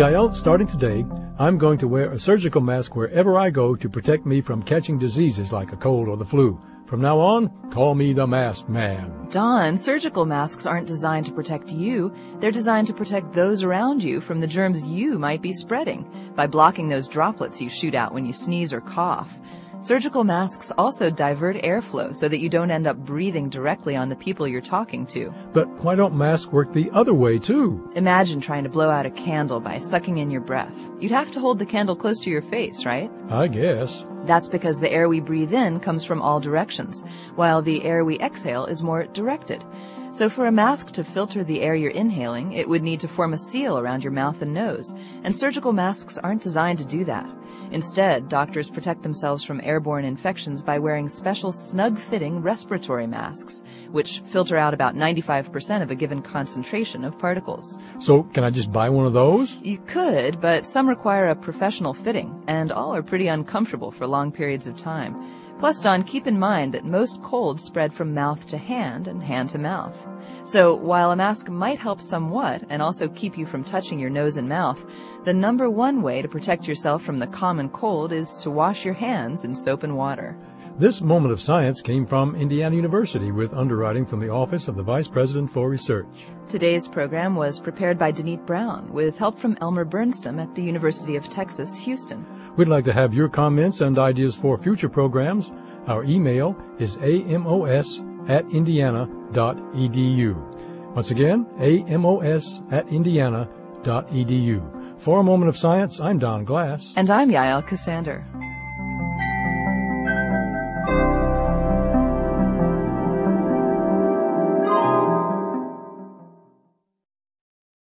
Yael, starting today, I'm going to wear a surgical mask wherever I go to protect me from catching diseases like a cold or the flu. From now on, call me the Masked Man. Don, surgical masks aren't designed to protect you. They're designed to protect those around you from the germs you might be spreading by blocking those droplets you shoot out when you sneeze or cough. Surgical masks also divert airflow so that you don't end up breathing directly on the people you're talking to. But why don't masks work the other way, too? Imagine trying to blow out a candle by sucking in your breath. You'd have to hold the candle close to your face, right? I guess. That's because the air we breathe in comes from all directions, while the air we exhale is more directed. So for a mask to filter the air you're inhaling, it would need to form a seal around your mouth and nose, and surgical masks aren't designed to do that. Instead, doctors protect themselves from airborne infections by wearing special snug-fitting respiratory masks, which filter out about 95% of a given concentration of particles. So can I just buy one of those? You could, but some require a professional fitting, and all are pretty uncomfortable for long periods of time. Plus, Don, keep in mind that most colds spread from mouth to hand and hand to mouth. So while a mask might help somewhat and also keep you from touching your nose and mouth, the number one way to protect yourself from the common cold is to wash your hands in soap and water. This moment of science came from Indiana University with underwriting from the Office of the Vice President for Research. Today's program was prepared by Denise Brown with help from Elmer Bernstam at the University of Texas, Houston. We'd like to have your comments and ideas for future programs. Our email is amos@indiana.edu. Once again, amos@indiana.edu. For a Moment of Science, I'm Don Glass. And I'm Yael Cassander.